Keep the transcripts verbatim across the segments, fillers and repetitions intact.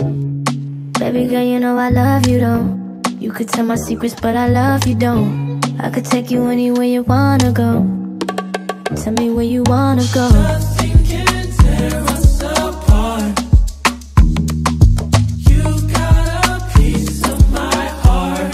Baby girl, you know I love you, though. You could tell my secrets, but I love you, don't. I could take you anywhere you wanna go. Tell me where you wanna go. Nothing can tear us apart. You got a piece of my heart.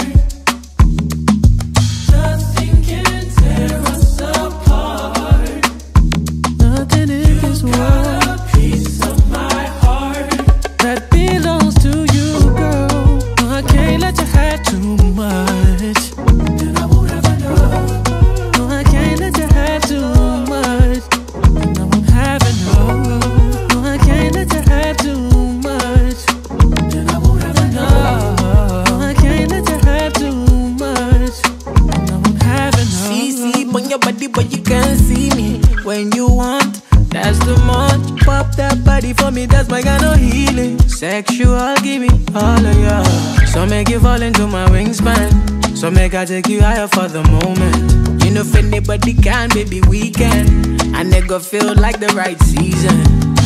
Nothing can tear us apart. Nothing in this world. You got a piece of my heart that belongs to you, girl. I can't let you have too much. Then I won't ever know. No, I can't let you have too much. And I won't have enough. No, I can't let you have too much. Then I won't ever know. No, I can't let you have too much. And I won't have enough. See, see, on your body, but you can't see me. When you want, that's too much. Pop that body for me, that's my kind of healing. Sexual, give me all of ya. So make you fall into my wingspan. So make I take you higher for the moment. You know if anybody can, baby, we can. And they go feel like the right season.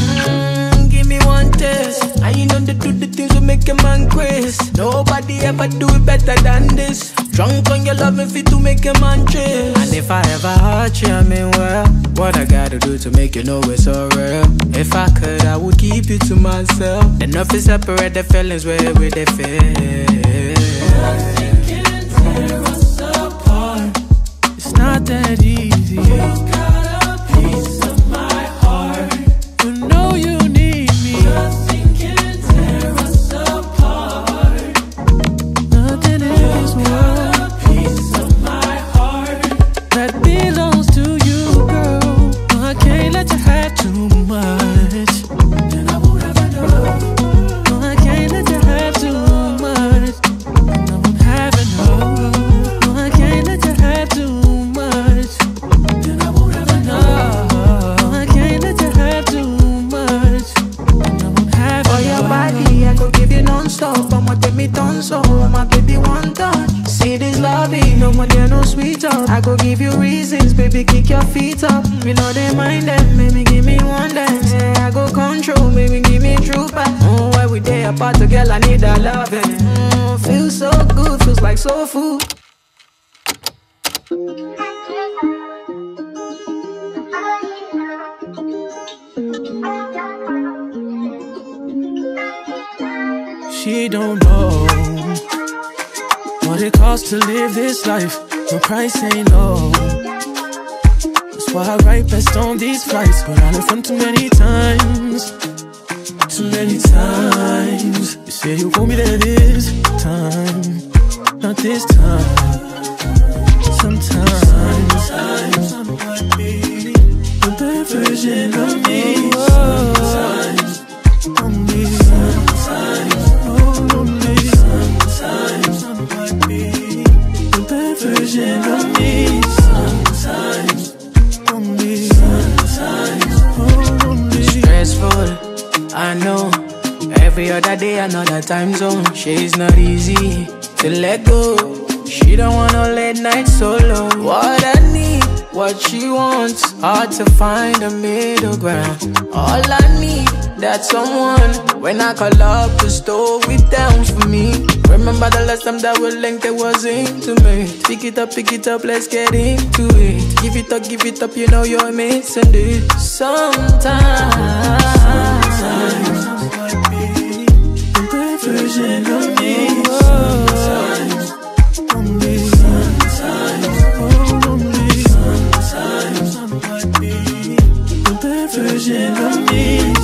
Mm, give me one taste. And you know they do the things that make a man crazy. Nobody ever do it better than this. Drunk on your love and fit to make a man chase. And if I ever hurt you, I mean well, what I gotta do to make you know it's so real. If I could, I would keep you to myself. Enough is separate the feelings where we they feel. Nothing can tear us apart. It's not that easy. You got a piece of my heart. You know you need me. Nothing can tear us apart. Nothing in this world. You got a piece of my heart that belongs to you, girl. No, I can't let you have too much. Then I won't ever know. No, I can't let you have too much. And I won't have enough. No, I can't let you have too much. Then I won't ever know. No, I can't let you have too much. And I won't have enough. For your body, I could give you non-stop. I'ma take me tons off. My baby one touch. See this loving, no more there, no sweet talk. I could give you reasons, baby, kick your feet up. We know they mind them, baby, give me one dance. Yeah, I go control, baby, give me true back. Oh, every day apart, a girl, I need that loving. Mm, feels so good, feels like soul food. She don't know what it costs to live this life. The price ain't low. That's why I write best on these flights. But I done fun too many times. Too many times. You say you want me there this time. Not this time. Sometimes, sometimes I'm like me, the bad version of me. Sometimes I'm me. Sometimes oh, lonely. Sometimes I'm like me, the bad version of me. Sometimes I'm me. Sometimes oh, lonely. Stressful, I know. Every other day another time zone. She's not easy to let go. She don't want no late night solo. What I need, what she wants, hard to find a middle ground. All I need, that's someone. When I call up the store, it down for me. Remember the last time that we linked, it was intimate. Pick it up, pick it up, let's get into it. Give it up, give it up, you know you're missing it. Sometimes, sometimes I'm like me, the bad version of me. Sometimes I'm me. Sometimes oh, lonely. Sometimes I'm like me, the bad version of me.